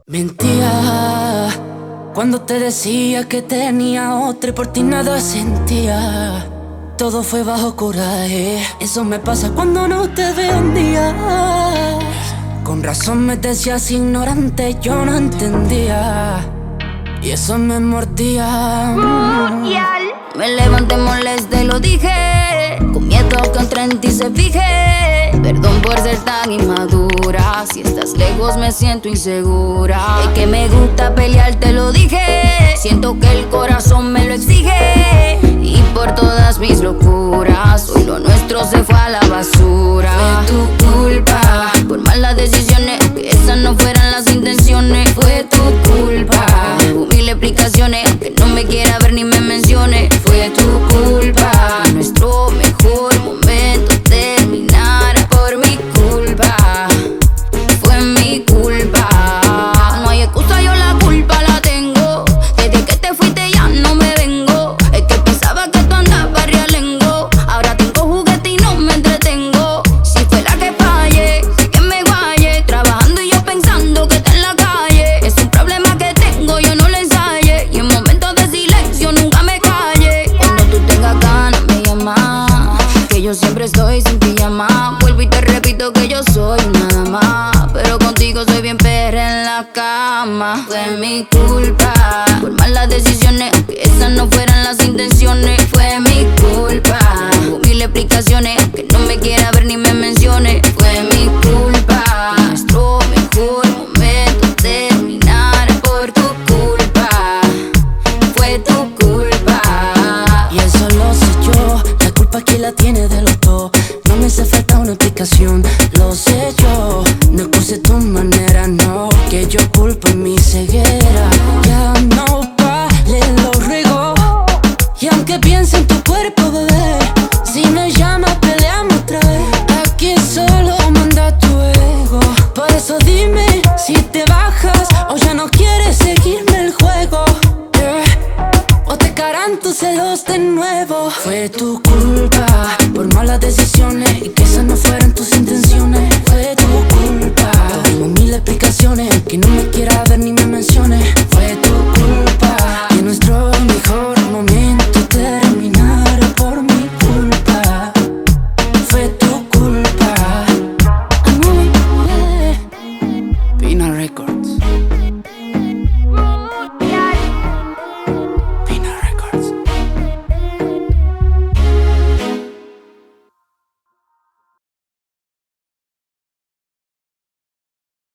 Mentía cuando te decía que tenía otra y por ti nada sentía. Todo fue bajo coraje. Eso me pasa cuando no te veo un día. Con razón me decías ignorante, yo no entendía. Y eso me mordía. Me levanté molesta y lo dije, con miedo que otra en ti se fije. Perdón por ser tan inmadura, si estás lejos me siento insegura. Es que me gusta pelear, te lo dije. Siento que el corazón me lo exige. Y por todas mis locuras, hoy lo nuestro se fue a la basura. Fue tu culpa, por malas decisiones, que esas no fueran las intenciones. Fue tu culpa, hubo mil explicaciones, que no me quiera ver ni me mencione. Fue tu culpa, nuestro mejor momento terminara por mi culpa. Fue mi culpa, no hay excusa, yo la culpa la tengo. Desde que te fuiste ya no me vengo. Es que pensaba que tú andabas realengo. Ahora tengo juguete y no me entretengo. Si fue la que falle, sé que me guaye. Trabajando y yo pensando que está en la calle. Es un problema que tengo, yo no lo ensaye. Y en momentos de silencio nunca me calle. Cuando tú tengas ganas me llamas, que yo siempre estoy sin pijama. Vuelvo y te repito que yo soy una dama, pero contigo soy bien perra en la cama. Fue mi culpa, por malas decisiones, que esas no fueran las intenciones. Fue mi culpa, hubo mil explicaciones, que no me quiera ver ni me mencione. Fue mi culpa, nuestro mejor momento terminar por tu culpa. Fue tu culpa. Y eso lo sé yo, la culpa aquí la tiene de los dos. No me hace falta una explicación, lo sé yo. No excuse tu manera, no, que yo culpo en mi ceguera. Ya no vale, lo ruego. Y aunque piense en tu cuerpo, bebé, si me llamas peleamos otra vez. Aquí solo manda tu ego. Por eso dime si te bajas o ya no quieres seguirme el juego. O te caerán tus celos de nuevo. Fue tu culpa, por malas decisiones, y que esas no fueran tus intenciones. Fue tu culpa, hubo mil explicaciones, que no me quiera ver ni me mencione. Fue tu culpa, que nuestro mejor momento terminara por mi culpa. Fue tu culpa. Pina Records.